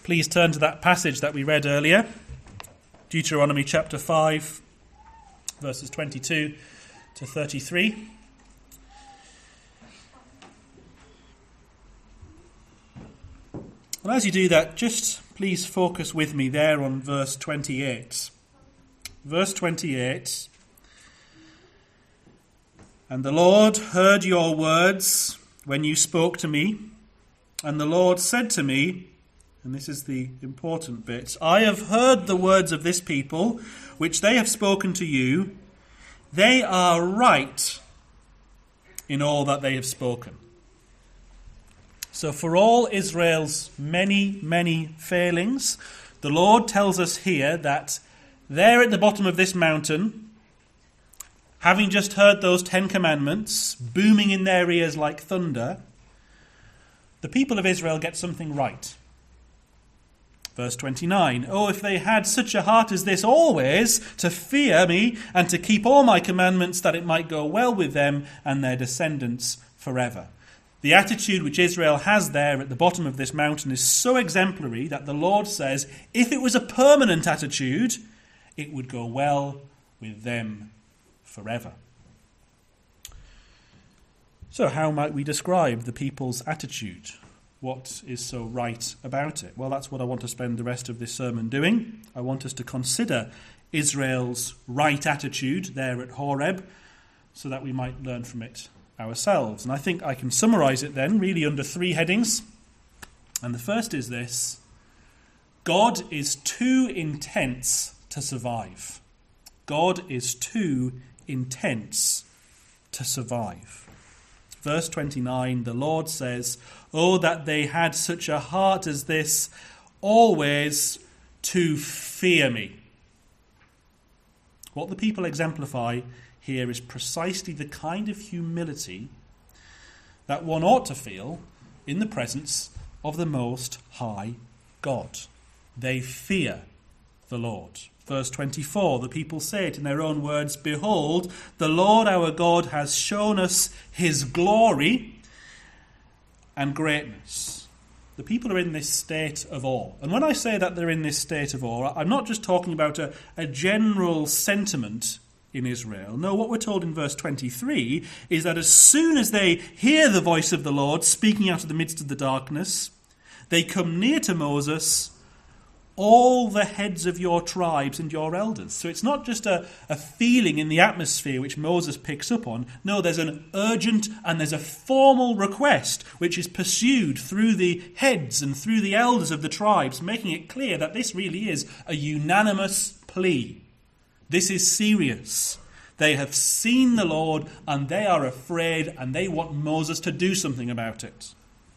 please turn to that passage that we read earlier, Deuteronomy chapter 5, verses 22 to 33. And as you do that, just please focus with me there on verse 28. Verse 28. And the Lord heard your words when you spoke to me, and the Lord said to me, and this is the important bit, I have heard the words of this people, which they have spoken to you. They are right in all that they have spoken. So for all Israel's many, many failings, the Lord tells us here that there at the bottom of this mountain, having just heard those 10 commandments booming in their ears like thunder, the people of Israel get something right. Verse 29, oh, if they had such a heart as this always, to fear me and to keep all my commandments, that it might go well with them and their descendants forever. The attitude which Israel has there at the bottom of this mountain is so exemplary that the Lord says, if it was a permanent attitude, it would go well with them forever. So how might we describe the people's attitude? What is so right about it? Well, that's what I want to spend the rest of this sermon doing. I want us to consider Israel's right attitude there at Horeb so that we might learn from it ourselves. And I think I can summarize it then really under 3 headings. And the first is this: God is too intense to survive. God is too intense to survive. Verse 29, the Lord says, oh, that they had such a heart as this, always to fear me. What the people exemplify here is precisely the kind of humility that one ought to feel in the presence of the Most High God. They fear the Lord. Verse 24, the people say it in their own words, behold, the Lord our God has shown us his glory and greatness. The people are in this state of awe. And when I say that they're in this state of awe, I'm not just talking about a general sentiment in Israel. No, what we're told in verse 23 is that as soon as they hear the voice of the Lord speaking out of the midst of the darkness, they come near to Moses, all the heads of your tribes and your elders. So it's not just a feeling in the atmosphere which Moses picks up on. No, there's an urgent and there's a formal request which is pursued through the heads and through the elders of the tribes, making it clear that this really is a unanimous plea. This is serious. They have seen the Lord and they are afraid and they want Moses to do something about it.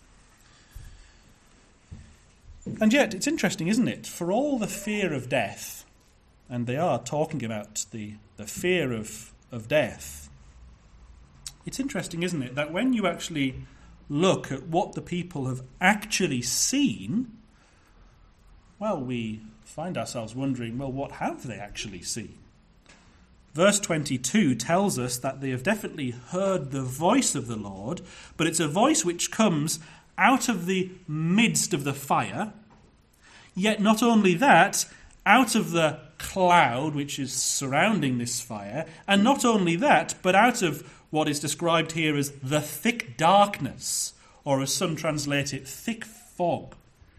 And yet, it's interesting, isn't it? For all the fear of death, and they are talking about the fear of death, it's interesting, isn't it, that when you actually look at what the people have actually seen, well, we find ourselves wondering, well, what have they actually seen? Verse 22 tells us that they have definitely heard the voice of the Lord, but it's a voice which comes out of the midst of the fire, yet not only that, out of the cloud which is surrounding this fire, and not only that, but out of what is described here as the thick darkness, or as some translate it, thick fog.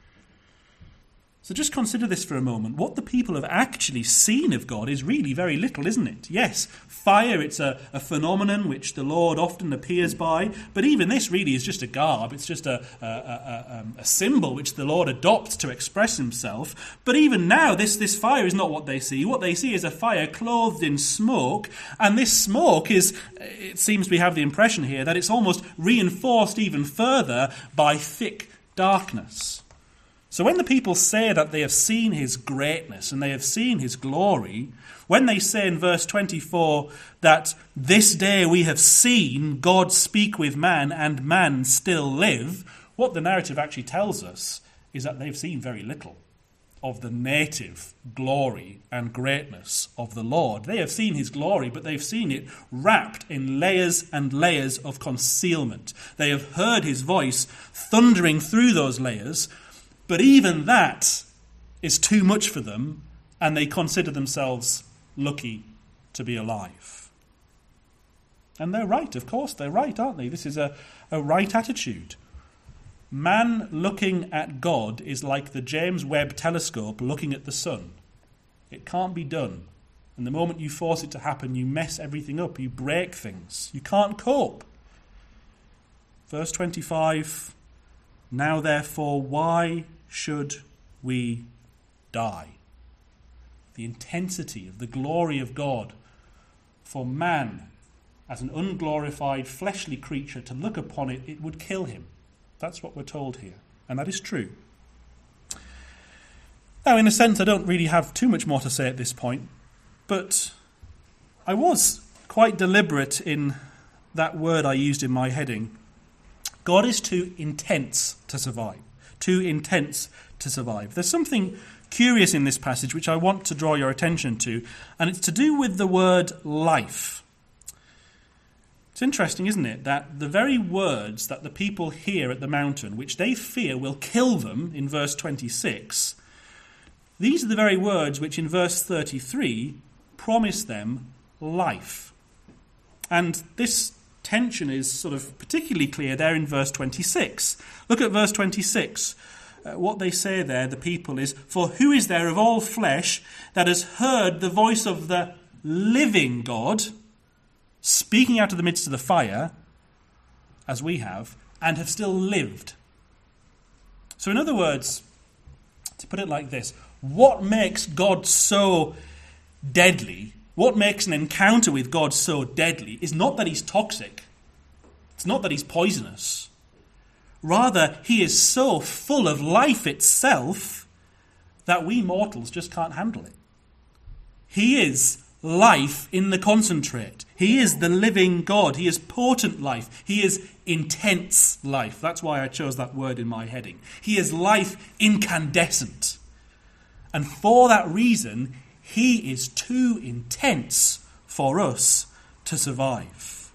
So just consider this for a moment. What the people have actually seen of God is really very little, isn't it? Yes, fire, it's a phenomenon which the Lord often appears by, but even this really is just a garb. It's just a symbol which the Lord adopts to express himself. But even now, this fire is not what they see. What they see is a fire clothed in smoke, and this smoke is, it seems we have the impression here, that it's almost reinforced even further by thick darkness. So when the people say that they have seen his greatness and they have seen his glory, when they say in verse 24 that this day we have seen God speak with man and man still live, what the narrative actually tells us is that they've seen very little of the native glory and greatness of the Lord. They have seen his glory, but they've seen it wrapped in layers and layers of concealment. They have heard his voice thundering through those layers, But even that is too much for them, and they consider themselves lucky to be alive. And they're right, of course, they're right, aren't they? This is a right attitude. Man looking at God is like the James Webb telescope looking at the sun. It can't be done. And the moment you force it to happen, you mess everything up, you break things. You can't cope. Verse 25, now therefore, why should we die? The intensity of the glory of God for man as an unglorified fleshly creature to look upon it, it would kill him. That's what we're told here, and that is true. Now, in a sense, I don't really have too much more to say at this point, but I was quite deliberate in that word I used in my heading. God is too intense to survive. Too intense to survive. There's something curious in this passage which I want to draw your attention to, and it's to do with the word life. It's interesting, isn't it, that the very words that the people hear at the mountain, which they fear will kill them in verse 26, these are the very words which in verse 33 promise them life. And this tension is sort of particularly clear there in verse 26. Look at verse 26. What they say there, the people, is, for who is there of all flesh that has heard the voice of the living God speaking out of the midst of the fire, as we have, and have still lived? So in other words, to put it like this, what makes God so deadly, what makes an encounter with God so deadly, is not that he's toxic. It's not that he's poisonous. Rather, he is so full of life itself that we mortals just can't handle it. He is life in the concentrate. He is the living God. He is potent life. He is intense life. That's why I chose that word in my heading. He is life incandescent. And for that reason, he is too intense for us to survive.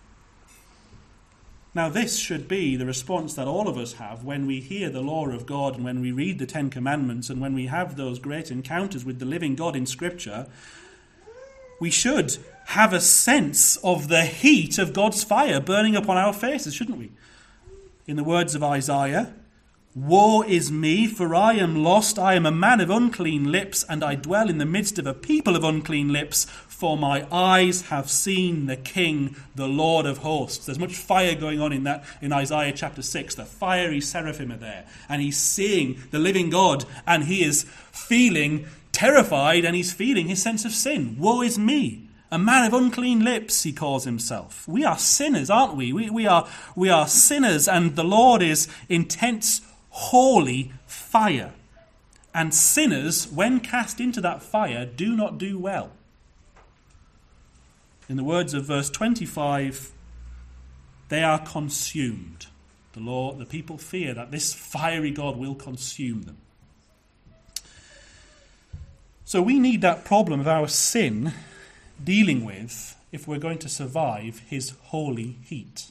Now, this should be the response that all of us have when we hear the law of God and when we read the Ten Commandments and when we have those great encounters with the living God in Scripture. We should have a sense of the heat of God's fire burning upon our faces, shouldn't we? In the words of Isaiah, woe is me, for I am lost. I am a man of unclean lips, and I dwell in the midst of a people of unclean lips, for my eyes have seen the King, the Lord of hosts. There's much fire going on in Isaiah chapter 6. The fiery seraphim are there, and he's seeing the living God, and he is feeling terrified, and he's feeling his sense of sin. Woe is me, a man of unclean lips, he calls himself. We are sinners, aren't we? We are sinners, and the Lord is intense, holy fire. And sinners, when cast into that fire, do not do well. In the words of verse 25, they are consumed. The people fear that this fiery God will consume them. So we need that problem of our sin dealing with if we're going to survive his holy heat.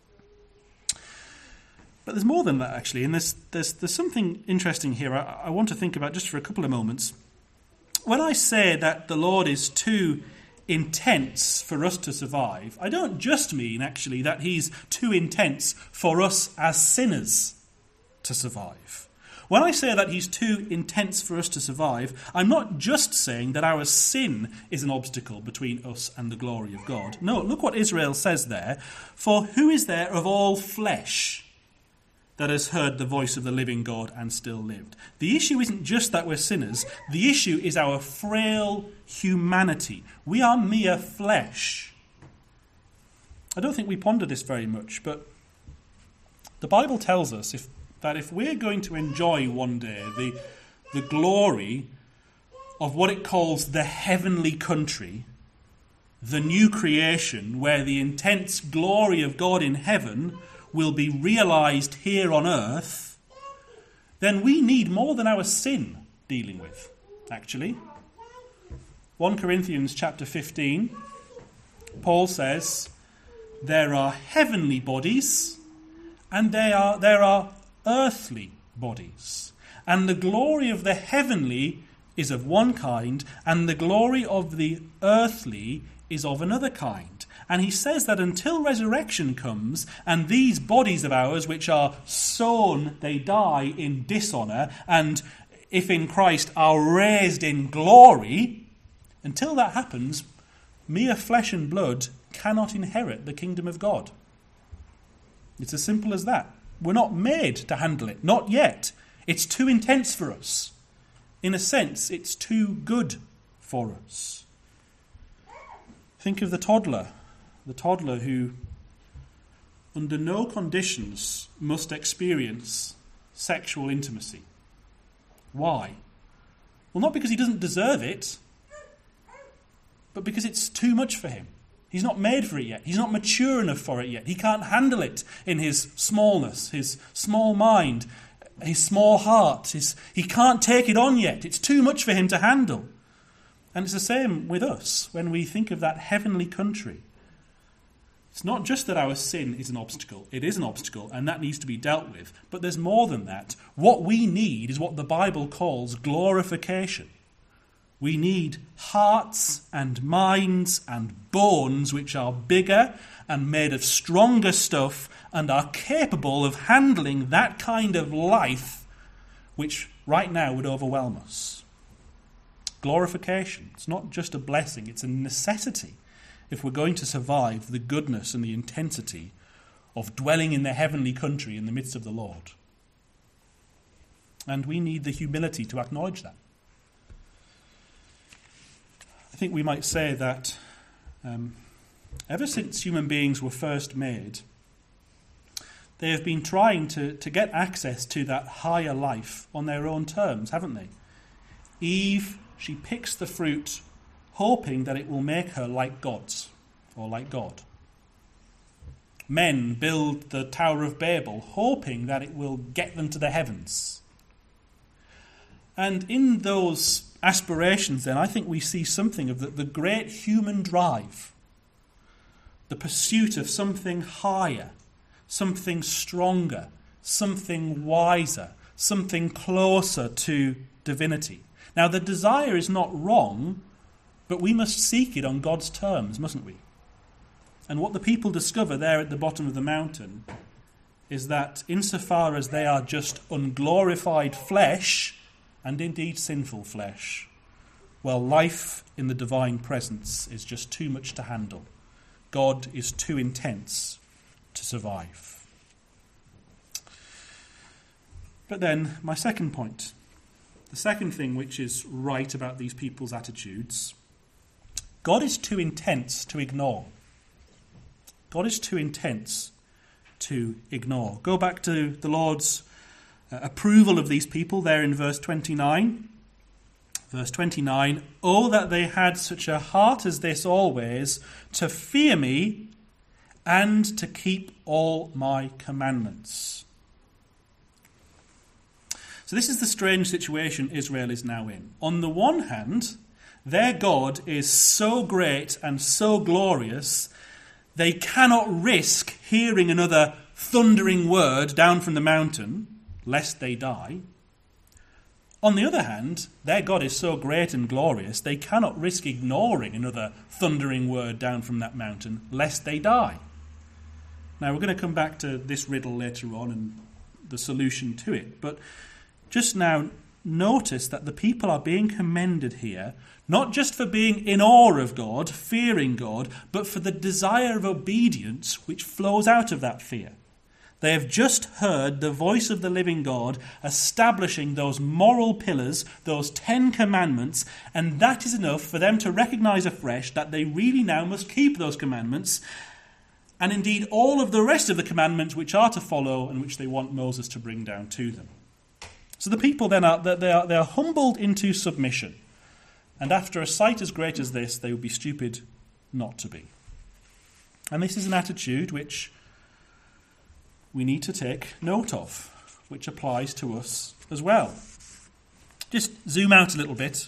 But there's more than that, actually, and there's something interesting here I want to think about just for a couple of moments. When I say that the Lord is too intense for us to survive, I don't just mean, actually, that he's too intense for us as sinners to survive. When I say that he's too intense for us to survive, I'm not just saying that our sin is an obstacle between us and the glory of God. No, look what Israel says there. For who is there of all flesh that has heard the voice of the living God and still lived? The issue isn't just that we're sinners. The issue is our frail humanity. We are mere flesh. I don't think we ponder this very much, but the Bible tells us that if we're going to enjoy one day the glory of what it calls the heavenly country, the new creation, where the intense glory of God in heaven will be realized here on earth, then we need more than our sin dealing with, actually. 1 Corinthians chapter 15, Paul says, there are heavenly bodies and there are earthly bodies. And the glory of the heavenly is of one kind, and the glory of the earthly is of another kind. And he says that until resurrection comes, and these bodies of ours which are sown, they die in dishonour, and if in Christ are raised in glory, until that happens, mere flesh and blood cannot inherit the kingdom of God. It's as simple as that. We're not made to handle it. Not yet. It's too intense for us. In a sense, it's too good for us. Think of the toddler who, under no conditions, must experience sexual intimacy. Why? Well, not because he doesn't deserve it, but because it's too much for him. He's not made for it yet. He's not mature enough for it yet. He can't handle it in his smallness, his small mind, his small heart. He can't take it on yet. It's too much for him to handle. And it's the same with us when we think of that heavenly country. It's not just that our sin is an obstacle. It is an obstacle, and that needs to be dealt with. But there's more than that. What we need is what the Bible calls glorification. We need hearts and minds and bones which are bigger and made of stronger stuff and are capable of handling that kind of life which right now would overwhelm us. Glorification. It's not just a blessing, it's a necessity if we're going to survive the goodness and the intensity of dwelling in the heavenly country in the midst of the Lord. And we need the humility to acknowledge that. I think we might say that ever since human beings were first made, they have been trying to get access to that higher life on their own terms, haven't they? Eve, she picks the fruit hoping that it will make her like gods or like God. Men build the Tower of Babel hoping that it will get them to the heavens. And in those aspirations, then, I think we see something of the great human drive, the pursuit of something higher, something stronger, something wiser, something closer to divinity. Now, the desire is not wrong, but we must seek it on God's terms, mustn't we? And what the people discover there at the bottom of the mountain is that insofar as they are just unglorified flesh, and indeed sinful flesh, well, life in the divine presence is just too much to handle. God is too intense to survive. But then, my second point, the second thing which is right about these people's attitudes, God is too intense to ignore. God is too intense to ignore. Go back to the Lord's approval of these people there in verse 29. Verse 29, "Oh, that they had such a heart as this always, to fear me and to keep all my commandments." So this is the strange situation Israel is now in. On the one hand, their God is so great and so glorious, they cannot risk hearing another thundering word down from the mountain, lest they die. On the other hand, their God is so great and glorious, they cannot risk ignoring another thundering word down from that mountain, lest they die. Now, we're going to come back to this riddle later on and the solution to it, but just now, notice that the people are being commended here, not just for being in awe of God, fearing God, but for the desire of obedience which flows out of that fear. They have just heard the voice of the living God establishing those moral pillars, those 10 commandments, and that is enough for them to recognize afresh that they really now must keep those commandments, and indeed all of the rest of the commandments which are to follow and which they want Moses to bring down to them. So the people then they are humbled into submission, and after a sight as great as this, they would be stupid not to be. And this is an attitude which we need to take note of, which applies to us as well. Just zoom out a little bit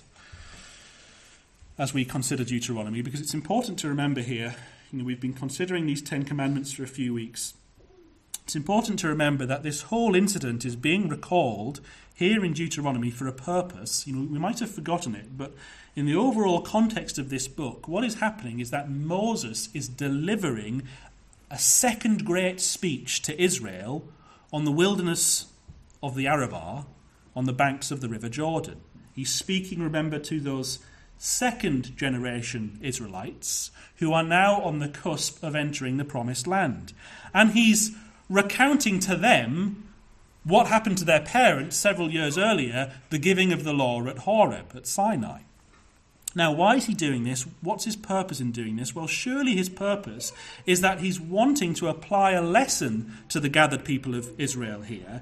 as we consider Deuteronomy, because it's important to remember here, we've been considering these 10 commandments for a few weeks. It's important to remember that this whole incident is being recalled here in Deuteronomy for a purpose. We might have forgotten it, but in the overall context of this book, what is happening is that Moses is delivering a second great speech to Israel on the wilderness of the Arabah, on the banks of the River Jordan. He's speaking, remember, to those second generation Israelites who are now on the cusp of entering the promised land. And he's recounting to them what happened to their parents several years earlier, the giving of the law at Horeb, at Sinai. Now, why is he doing this? What's his purpose in doing this? Well, surely his purpose is that he's wanting to apply a lesson to the gathered people of Israel here.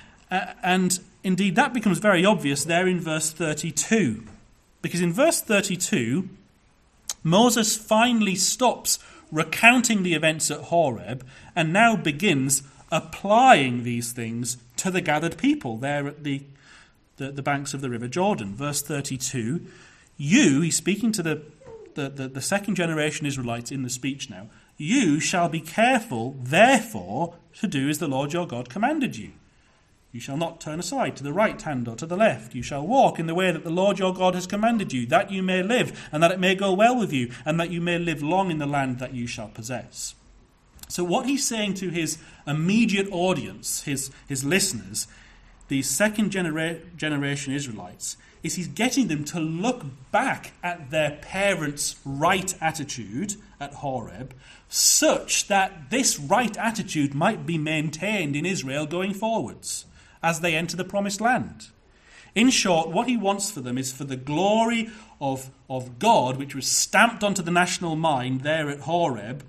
And indeed, that becomes very obvious there in verse 32. Because in verse 32, Moses finally stops recounting the events at Horeb and now begins applying these things to the gathered people there at the banks of the River Jordan. Verse 32, he's speaking to the second generation Israelites in the speech now, you shall be careful, therefore, to do as the Lord your God commanded you. You shall not turn aside to the right hand or to the left. You shall walk in the way that the Lord your God has commanded you, that you may live, and that it may go well with you, and that you may live long in the land that you shall possess. So what he's saying to his immediate audience, his listeners, these second generation Israelites, is he's getting them to look back at their parents' right attitude at Horeb, such that this right attitude might be maintained in Israel going forwards as they enter the promised land. In short, what he wants for them is for the glory of God, which was stamped onto the national mind there at Horeb,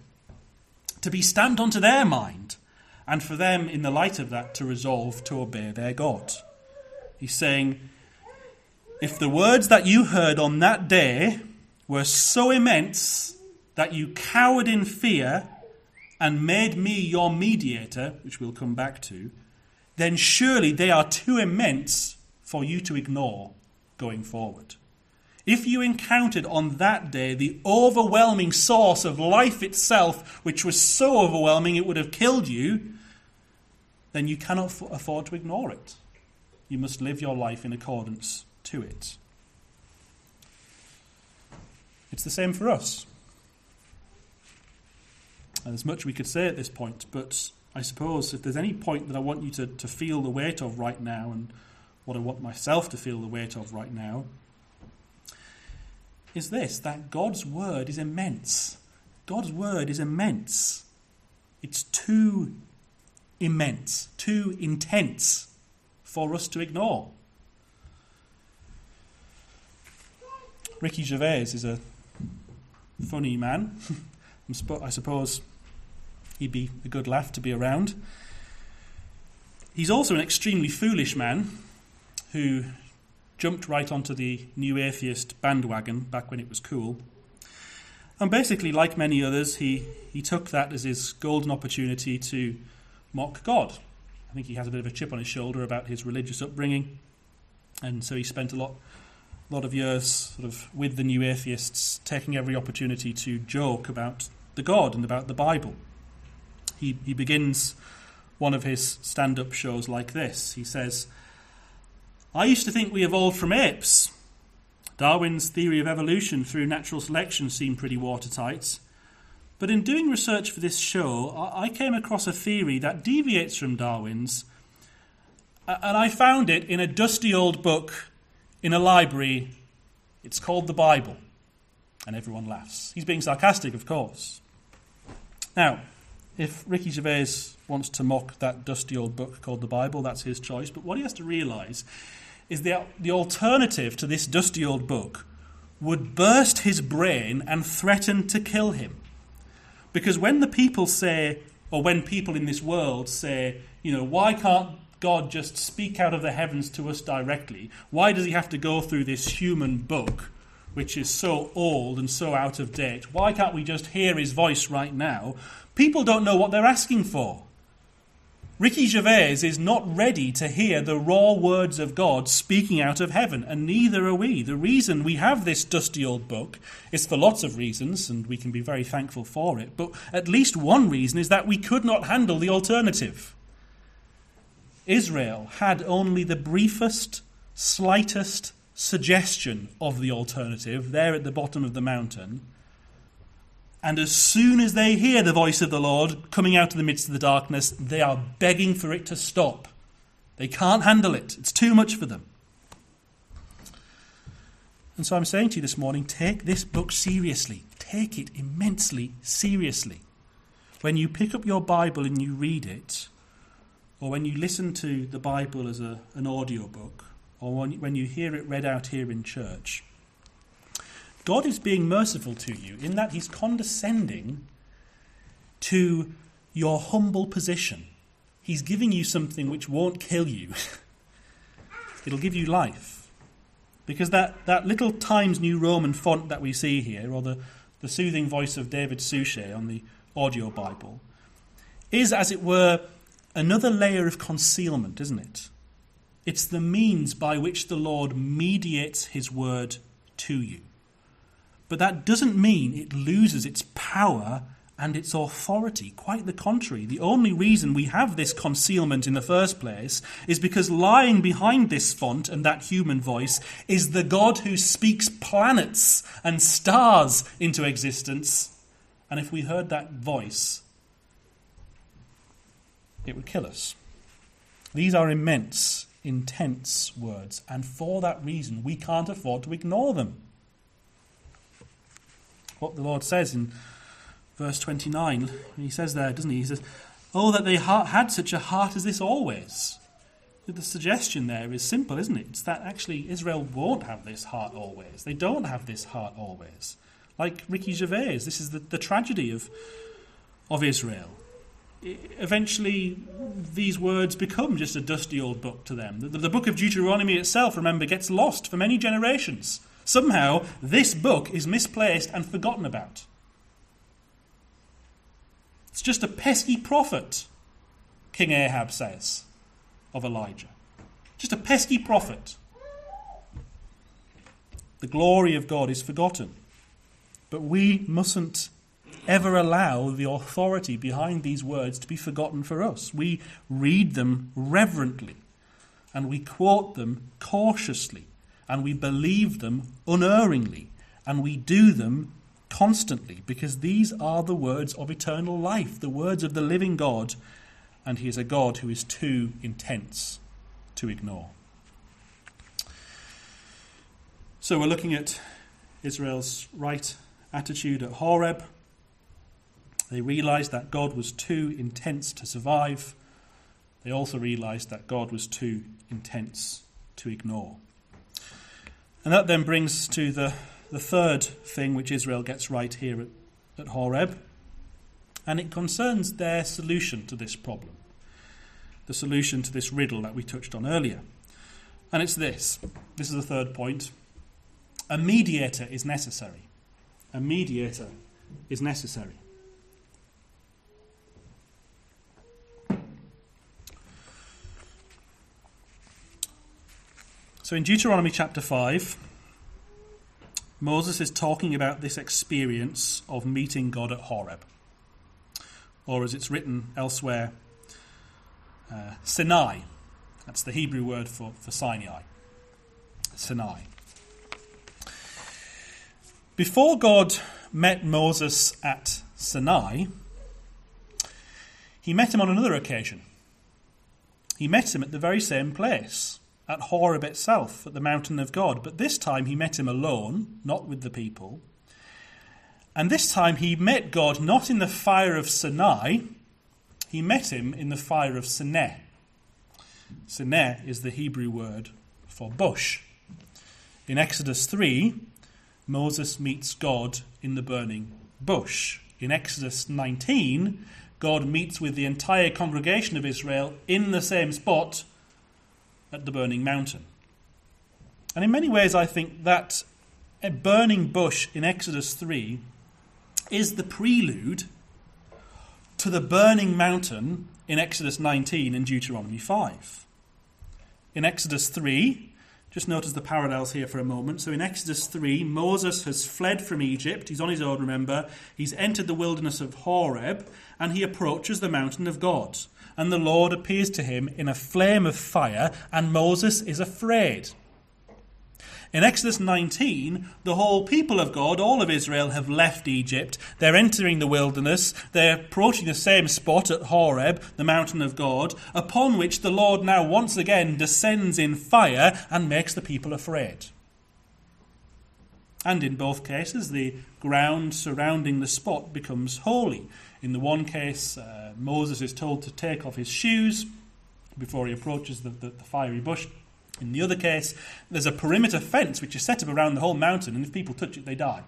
to be stamped onto their mind, and for them, in the light of that, to resolve to obey their God. He's saying, if the words that you heard on that day were so immense that you cowered in fear and made me your mediator, which we'll come back to, then surely they are too immense for you to ignore going forward. If you encountered on that day the overwhelming source of life itself, which was so overwhelming it would have killed you, then you cannot afford to ignore it. You must live your life in accordance to it. It's the same for us. And there's much we could say at this point, but I suppose if there's any point that I want you to feel the weight of right now, and what I want myself to feel the weight of right now, is this, that God's word is immense. God's word is immense. It's too immense, too intense for us to ignore. Ricky Gervais is a funny man. I suppose he'd be a good laugh to be around. He's also an extremely foolish man who jumped right onto the new atheist bandwagon back when it was cool. And basically, like many others, he took that as his golden opportunity to mock God. I think he has a bit of a chip on his shoulder about his religious upbringing. And so he spent a lot of years sort of with the new atheists, taking every opportunity to joke about the God and about the Bible. He begins one of his stand-up shows like this. He says, I used to think we evolved from apes. Darwin's theory of evolution through natural selection seemed pretty watertight. But in doing research for this show, I came across a theory that deviates from Darwin's, and I found it in a dusty old book in a library. It's called the Bible. And everyone laughs. He's being sarcastic, of course. Now, if Ricky Gervais wants to mock that dusty old book called the Bible, that's his choice. But what he has to realise is that the alternative to this dusty old book would burst his brain and threaten to kill him. Because when the people say, or when people in this world say, why can't God just speak out of the heavens to us directly? Why does he have to go through this human book, which is so old and so out of date? Why can't we just hear his voice right now? People don't know what they're asking for. Ricky Gervais is not ready to hear the raw words of God speaking out of heaven, and neither are we. The reason we have this dusty old book is for lots of reasons, and we can be very thankful for it, but at least one reason is that we could not handle the alternative. Israel had only the briefest, slightest suggestion of the alternative there at the bottom of the mountain. And as soon as they hear the voice of the Lord coming out of the midst of the darkness, they are begging for it to stop. They can't handle it. It's too much for them. And so I'm saying to you this morning, take this book seriously. Take it immensely seriously. When you pick up your Bible and you read it, or when you listen to the Bible as an audio book, or when you hear it read out here in church, God is being merciful to you in that he's condescending to your humble position. He's giving you something which won't kill you. It'll give you life. Because that little Times New Roman font that we see here, or the soothing voice of David Suchet on the audio Bible, is, as it were, another layer of concealment, isn't it? It's the means by which the Lord mediates his word to you. But that doesn't mean it loses its power and its authority. Quite the contrary. The only reason we have this concealment in the first place is because lying behind this font and that human voice is the God who speaks planets and stars into existence. And if we heard that voice, it would kill us. These are immense, intense words, and for that reason we can't afford to ignore them. What the Lord says in verse 29, he says there, doesn't he? He says, "Oh, that they had such a heart as this always." The suggestion there is simple, isn't it? It's that actually Israel won't have this heart always. They don't have this heart always. Like Ricky Gervais, this is the tragedy of Israel. Eventually, these words become just a dusty old book to them. The book of Deuteronomy itself, remember, gets lost for many generations. Somehow, this book is misplaced and forgotten about. It's just a pesky prophet, King Ahab says of Elijah. Just a pesky prophet. The glory of God is forgotten. But we mustn't ever allow the authority behind these words to be forgotten for us. We read them reverently, and we quote them cautiously, and we believe them unerringly, and we do them constantly, because these are the words of eternal life, the words of the living God, and he is a God who is too intense to ignore. So we're looking at Israel's right attitude at Horeb. They realized that God was too intense to survive. They also realized that God was too intense to ignore. And that then brings to the third thing which Israel gets right here at Horeb, and it concerns their solution to this problem, the solution to this riddle that we touched on earlier. And it's this. This is the third point. A mediator is necessary. A mediator is necessary. So in Deuteronomy chapter 5, Moses is talking about this experience of meeting God at Horeb. Or as it's written elsewhere, Sinai. That's the Hebrew word for Sinai. Sinai. Before God met Moses at Sinai, he met him on another occasion. He met him at the very same place, at Horeb itself, at the mountain of God. But this time he met him alone, not with the people. And this time he met God not in the fire of Sinai, he met him in the fire of Sineh. Sineh is the Hebrew word for bush. In Exodus 3, Moses meets God in the burning bush. In Exodus 19, God meets with the entire congregation of Israel in the same spot at the burning mountain. And in many ways I think that a burning bush in Exodus 3 is the prelude to the burning mountain in Exodus 19 and Deuteronomy 5. In Exodus 3, just notice the parallels here for a moment. So in Exodus 3, Moses has fled from Egypt. He's on his own, remember. He's entered the wilderness of Horeb, and he approaches the mountain of God. And the Lord appears to him in a flame of fire, and Moses is afraid. In Exodus 19, the whole people of God, all of Israel, have left Egypt. They're entering the wilderness. They're approaching the same spot at Horeb, the mountain of God, upon which the Lord now once again descends in fire and makes the people afraid. And in both cases, the ground surrounding the spot becomes holy. In the one case, Moses is told to take off his shoes before he approaches the fiery bush. In the other case, there's a perimeter fence which is set up around the whole mountain, and if people touch it, they die.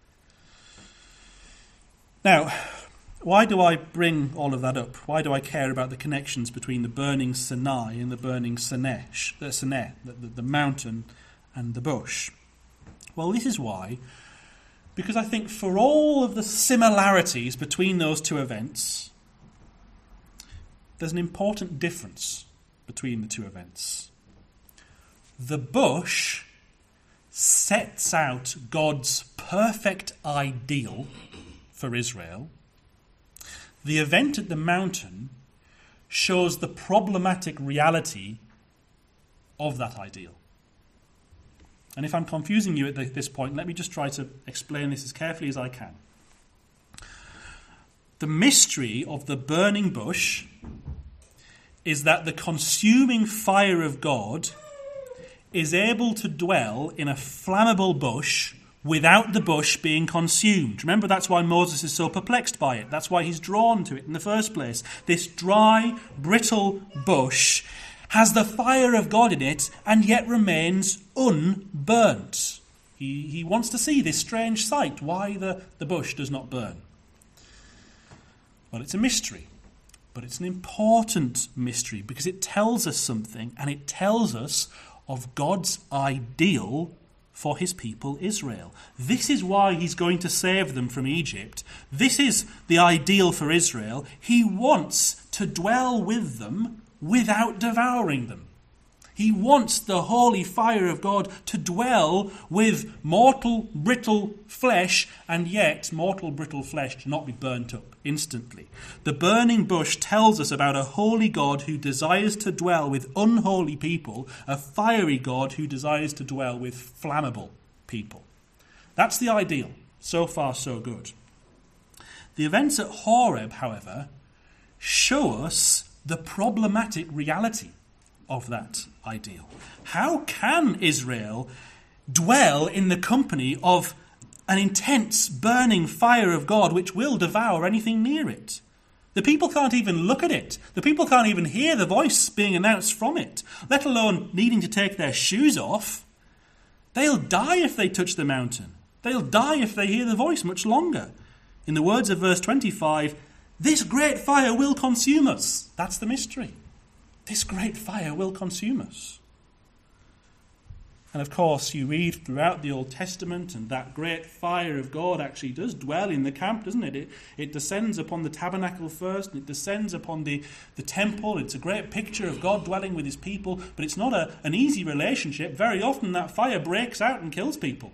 Now, why do I bring all of that up? Why do I care about the connections between the burning Sinai and the burning Sinai, the mountain and the bush? Well, this is why. Because I think for all of the similarities between those two events, there's an important difference between the two events. The bush sets out God's perfect ideal for Israel. The event at the mountain shows the problematic reality of that ideal. And if I'm confusing you at this point, let me just try to explain this as carefully as I can. The mystery of the burning bush is that the consuming fire of God is able to dwell in a flammable bush without the bush being consumed. Remember, that's why Moses is so perplexed by it. That's why he's drawn to it in the first place. This dry, brittle bush has the fire of God in it and yet remains unburnt. He wants to see this strange sight, why the bush does not burn. Well, it's a mystery, but it's an important mystery because it tells us something, and it tells us of God's ideal for his people Israel. This is why he's going to save them from Egypt. This is the ideal for Israel. He wants to dwell with them without devouring them. He wants the holy fire of God to dwell with mortal, brittle flesh, and yet mortal, brittle flesh to not be burnt up instantly. The burning bush tells us about a holy God who desires to dwell with unholy people, a fiery God who desires to dwell with flammable people. That's the ideal. So far, so good. The events at Horeb, however, show us the problematic reality of that ideal. How can Israel dwell in the company of an intense burning fire of God which will devour anything near it? The people can't even look at it. The people can't even hear the voice being announced from it, let alone needing to take their shoes off. They'll die if they touch the mountain. They'll die if they hear the voice much longer. In the words of verse 25, this great fire will consume us. That's the mystery. This great fire will consume us. And of course, you read throughout the Old Testament, and that great fire of God actually does dwell in the camp, doesn't it? It descends upon the tabernacle first, and it descends upon the temple. It's a great picture of God dwelling with his people, but it's not an easy relationship. Very often that fire breaks out and kills people.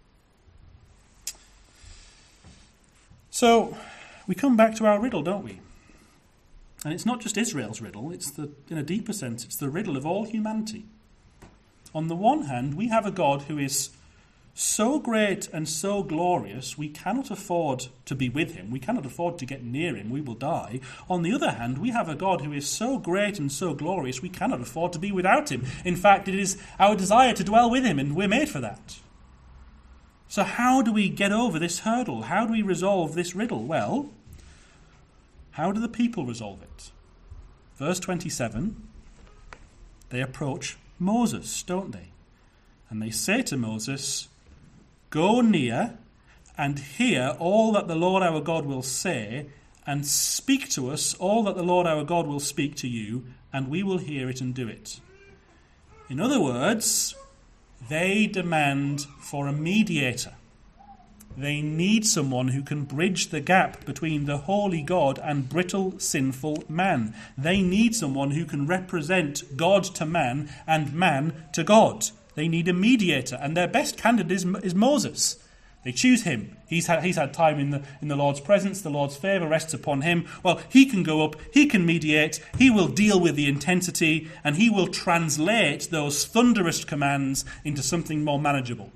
So, we come back to our riddle, don't we? And it's not just Israel's riddle, in a deeper sense, it's the riddle of all humanity. On the one hand, we have a God who is so great and so glorious, we cannot afford to be with him. We cannot afford to get near him. We will die. On the other hand, we have a God who is so great and so glorious, we cannot afford to be without him. In fact, it is our desire to dwell with him, and we're made for that. So how do we get over this hurdle? How do we resolve this riddle? Well, how do the people resolve it? Verse 27, they approach Moses, don't they? And they say to Moses, go near and hear all that the Lord our God will say, and speak to us all that the Lord our God will speak to you, and we will hear it and do it. In other words, they demand for a mediator. They need someone who can bridge the gap between the holy God and brittle, sinful man. They need someone who can represent God to man and man to God. They need a mediator, and their best candidate is Moses. They choose him. He's had time in the Lord's presence. The Lord's favour rests upon him. Well, he can go up, he can mediate, he will deal with the intensity, and he will translate those thunderous commands into something more manageable.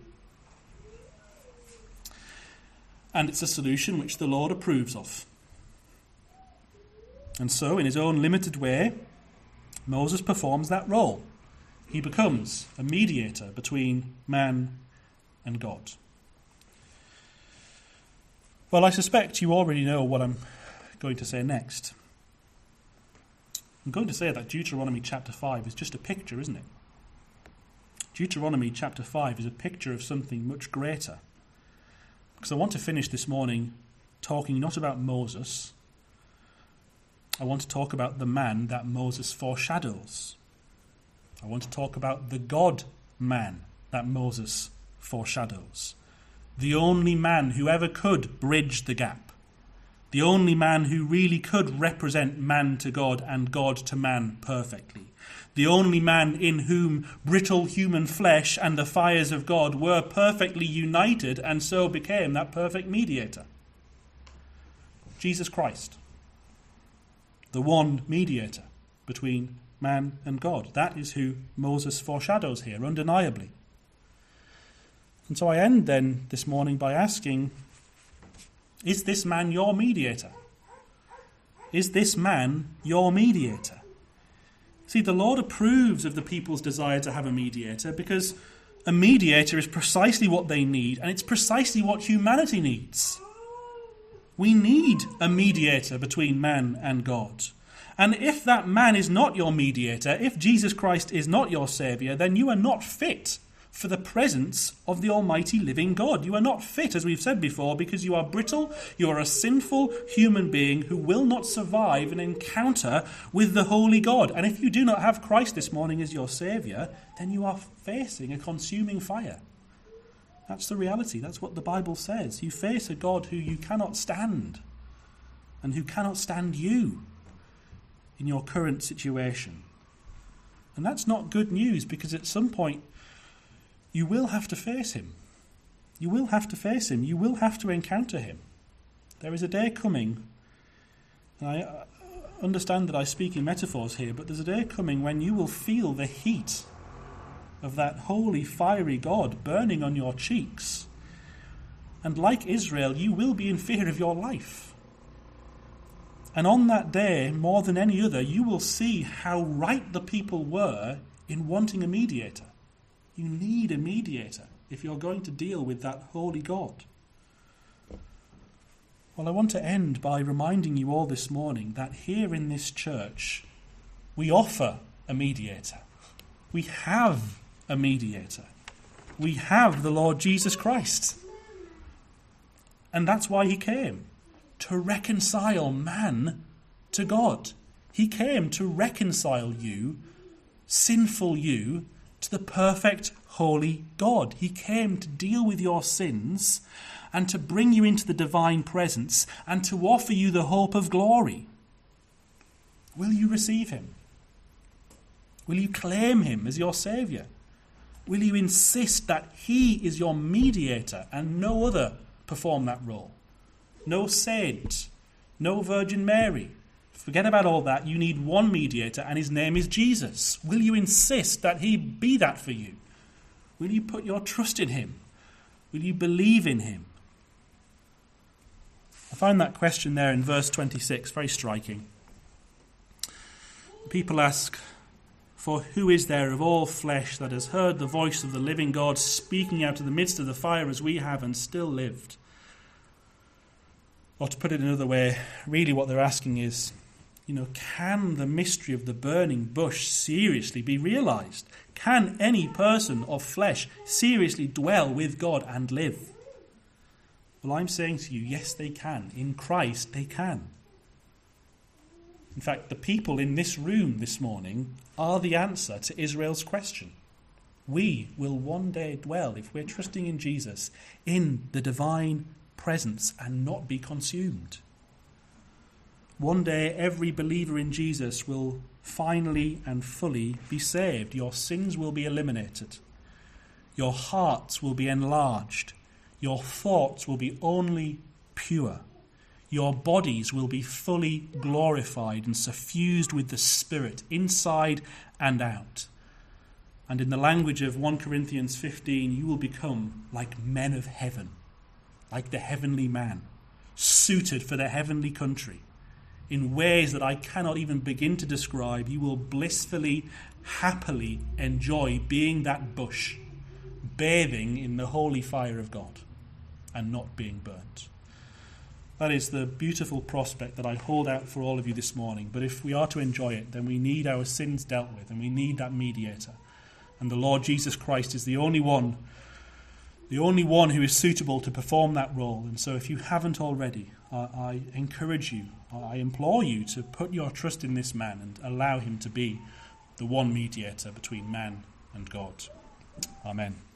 And it's a solution which the Lord approves of. And so, in his own limited way, Moses performs that role. He becomes a mediator between man and God. Well, I suspect you already know what I'm going to say next. I'm going to say that Deuteronomy chapter 5 is just a picture, isn't it? Deuteronomy chapter 5 is a picture of something much greater. Because I want to finish this morning talking not about Moses. I want to talk about the man that Moses foreshadows. I want to talk about the God-man that Moses foreshadows. The only man who ever could bridge the gap. The only man who really could represent man to God and God to man perfectly. The only man in whom brittle human flesh and the fires of God were perfectly united and so became that perfect mediator. Jesus Christ. The one mediator between man and God. That is who Moses foreshadows here, undeniably. And so I end then this morning by asking, is this man your mediator? Is this man your mediator? See, the Lord approves of the people's desire to have a mediator because a mediator is precisely what they need, and it's precisely what humanity needs. We need a mediator between man and God. And if that man is not your mediator, if Jesus Christ is not your Saviour, then you are not fit for the presence of the almighty living God. You are not fit, as we've said before, because you are brittle, you are a sinful human being who will not survive an encounter with the holy God. And if you do not have Christ this morning as your Saviour, then you are facing a consuming fire. That's the reality. That's what the Bible says. You face a God who you cannot stand, and who cannot stand you in your current situation. And that's not good news, because at some point you will have to face him. You will have to face him. You will have to encounter him. There is a day coming, and I understand that I speak in metaphors here, but there's a day coming when you will feel the heat of that holy, fiery God burning on your cheeks. And like Israel, you will be in fear of your life. And on that day, more than any other, you will see how right the people were in wanting a mediator. You need a mediator if you're going to deal with that holy God. Well, I want to end by reminding you all this morning that here in this church, we offer a mediator. We have a mediator. We have the Lord Jesus Christ. And that's why he came, to reconcile man to God. He came to reconcile you, sinful you, to the perfect, holy God. He came to deal with your sins and to bring you into the divine presence and to offer you the hope of glory. Will you receive him? Will you claim him as your Saviour? Will you insist that he is your mediator and no other perform that role? No saint, no Virgin Mary. Forget about all that. You need one mediator, and his name is Jesus. Will you insist that he be that for you? Will you put your trust in him? Will you believe in him? I find that question there in verse 26 very striking. People ask, "For who is there of all flesh that has heard the voice of the living God speaking out of the midst of the fire as we have and still lived?" Or to put it another way, really what they're asking is, can the mystery of the burning bush seriously be realized? Can any person of flesh seriously dwell with God and live? Well, I'm saying to you, yes, they can. In Christ, they can. In fact, the people in this room this morning are the answer to Israel's question. we will one day dwell, if we're trusting in Jesus, in the divine presence and not be consumed. One day every believer in Jesus will finally and fully be saved. Your sins will be eliminated. Your hearts will be enlarged. Your thoughts will be only pure. Your bodies will be fully glorified and suffused with the Spirit, inside and out. And in the language of 1 Corinthians 15, you will become like men of heaven, like the heavenly man, suited for the heavenly country. In ways that I cannot even begin to describe, you will blissfully, happily enjoy being that bush, bathing in the holy fire of God and not being burnt. That is the beautiful prospect that I hold out for all of you this morning. But if we are to enjoy it, then we need our sins dealt with, and we need that mediator. And the Lord Jesus Christ is the only one who is suitable to perform that role. And so if you haven't already, I encourage you, I implore you to put your trust in this man and allow him to be the one mediator between man and God. Amen.